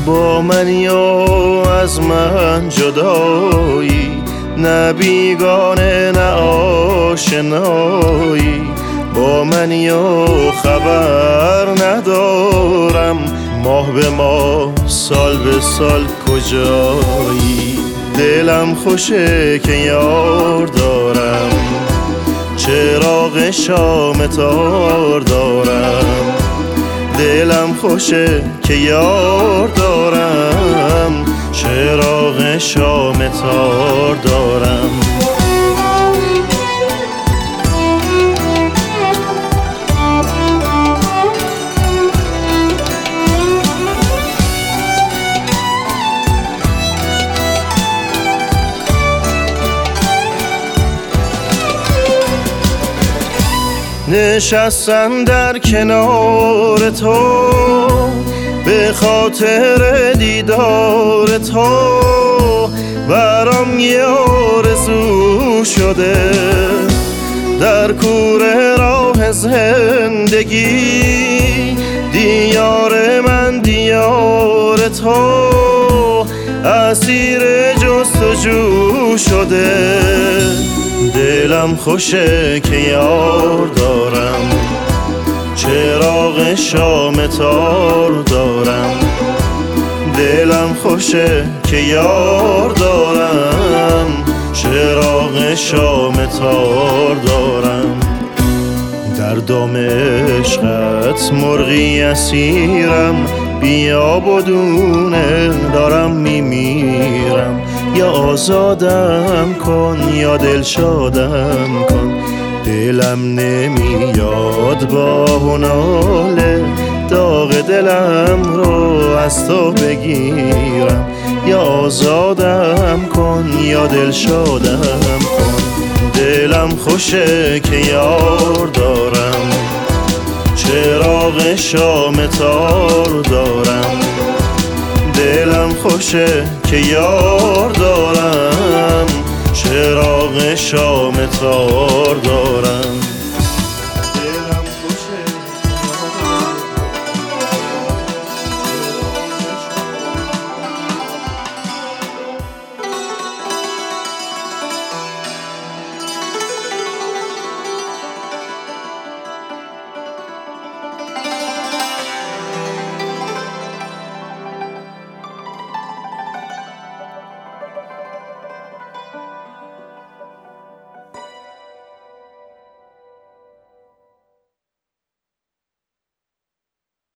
با من یا از من جدایی، نه بیگانه نه آشنایی. با من یا خبر ندارم، ماه به ماه سال به سال کجایی. دلم خوشه که یار دارم، چراغ شام تار دارم. دلم خوشه که یار دارم، چراغ شام تار دارم. نشستن در کنار تو به خاطر دیدار تو، برام یه آرزو شده در کوره راه زندگی. دیار من دیار تو، اسیر جستجو شده. دلم خوشه که یار دارم، چراغ شام تار دارم. دلم خوشه که یار دارم، چراغ شام تار دارم. در دام عشقت مرغی اسیرم، بیا بدونه دارم میمیرم. یا آزادم کن یا دلشادم کن، دلم نمیاد با هناله داغ دلم رو از تو بگیرم. یا آزادم کن یا دلشادم کن. دلم خوشه که یار دارم، چراغ شام تار دارم. دلم خوشه که یار دارم، چراغ شام تار دارم.